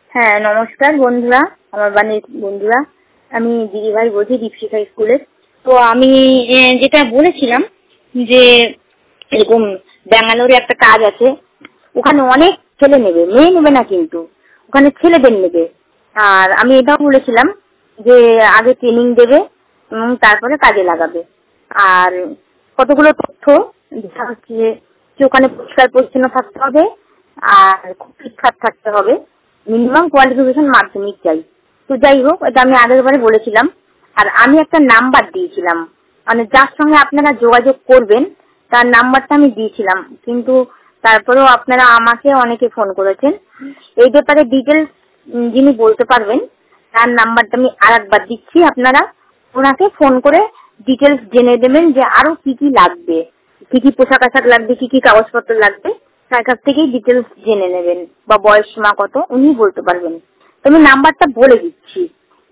হ্যাঁ, নমস্কার বন্ধুরা, আমার বাড়ির বন্ধুরা। আমি দিদিভাই বলছি দীপশিখা স্কুলের। তো আমি যেটা বলেছিলাম যে এরকম ব্যাঙ্গালোরে একটা কাজ আছে, ওখানে অনেক ছেলে নেবে, মেয়ে নেবে না, কিন্তু ওখানে ছেলেদের নেবে। আর আমি এটাও বলেছিলাম যে আগে ট্রেনিং দেবে এবং তারপরে কাজে লাগাবে। আর কতগুলো তথ্য যেটা হচ্ছে যে ওখানে পরিষ্কার পরিচ্ছন্ন থাকতে হবে আর খুব ঠিকঠাক থাকতে হবে। মিনিমাম কোয়ালিফিকেশন মাধ্যমিক চাই। তো যাই হোক, এটা আমি আগের বারে বলেছিলাম। আর আমি একটা নাম্বার দিয়েছিলাম, মানে যার সঙ্গে আপনারা যোগাযোগ করবেন তার নাম্বারটা আমি দিয়েছিলাম, কিন্তু তারপরেও আপনারা আমাকে অনেকে ফোন করেছেন। এই ব্যাপারে ডিটেলস যিনি বলতে পারবেন তার নাম্বারটা আমি আরেকবার দিচ্ছি। আপনারা ওনাকে ফোন করে ডিটেলস জেনে দেবেন যে আরো কি কি লাগবে, কি কি পোশাক আশাক লাগবে, কি কি কাগজপত্র লাগবে, তার কাছ থেকেই ডিটেলস জেনে নেবেন। বা বয়স সীমা কত উনি বলতে পারবেন। তো আমি নাম্বারটা বলে দিচ্ছি,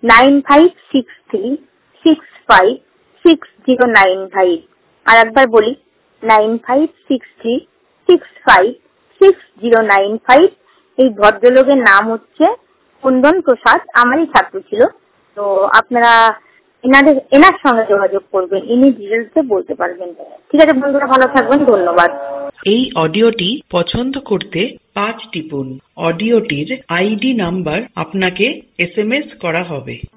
9563656095। আর একবার বলি, 9563656095। এই ভদ্রলোকের নাম হচ্ছে কুন্দন প্রসাদ, আমারই ছাত্র ছিল। তো আপনারা এনার সঙ্গে যোগাযোগ করবেন, ইনি ডিটেলসে বলতে পারবেন। ঠিক আছে বন্ধুরা, ভালো থাকবেন, ধন্যবাদ। এই অডিওটি পছন্দ করতে 5 টিপুন। অডিওটির আইডি নাম্বার আপনাকে SMS করা হবে।